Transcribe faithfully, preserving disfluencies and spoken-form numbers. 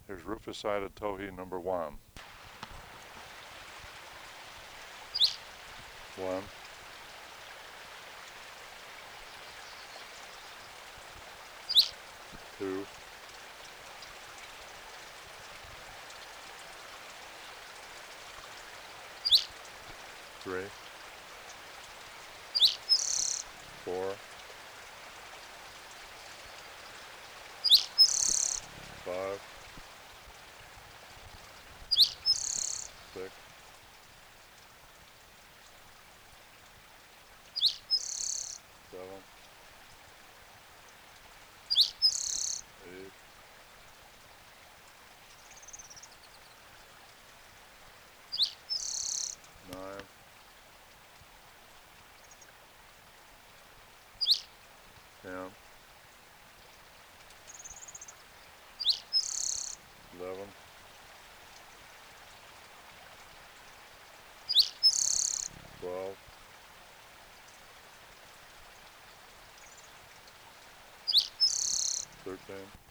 Here's rufous-sided towhee number one. One, two, three, four, five, six, seven, eight, nine, ten, eleven, twelve, thirteen,